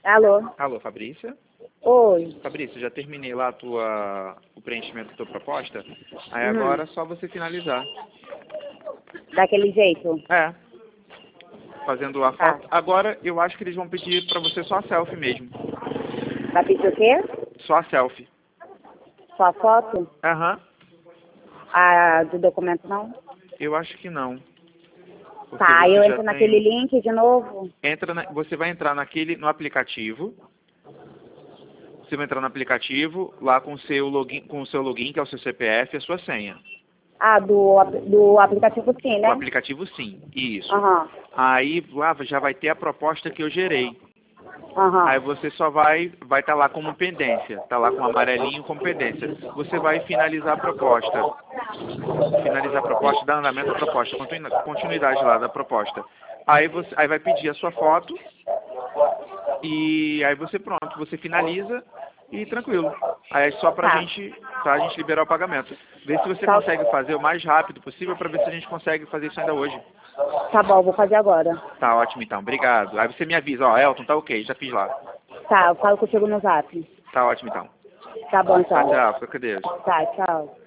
Alô? Alô, Fabrícia? Oi. Fabrícia, já terminei lá o preenchimento da tua proposta. Aí agora é só você finalizar. Daquele jeito? É. Fazendo a Tá. foto. Agora eu acho que eles vão pedir pra você só a selfie mesmo. Vai pedir o quê? Só a selfie. Sua foto? Aham. A do documento não? Eu acho que não. Porque Tá, eu você já entro tem naquele link de novo? Você vai entrar no aplicativo. Você vai entrar no aplicativo, lá com o seu login, que é o seu CPF e a sua senha. Ah, do aplicativo sim, O né? aplicativo sim, isso. Aham, Aí lá já vai ter a proposta que eu gerei. Aí aham. você só vai estar lá como pendência, tá lá com amarelinho como pendência. Você vai finalizar a proposta. Finalizar a proposta, dar andamento à proposta, continuidade lá da proposta. Aí vai pedir a sua foto e aí você finaliza e tranquilo. Aí é só pra Tá, gente liberar o pagamento. Vê se você tá, consegue fazer o mais rápido possível pra ver se a gente consegue fazer isso ainda hoje. tá bom, vou fazer agora. Tá ótimo então, obrigado. Aí você me avisa, ó, Elton, tá ok, já fiz lá. Tá, eu falo contigo no zap. Tá ótimo então. Tá bom, então. Tchau, tchau, fica com Deus. Tá, tchau.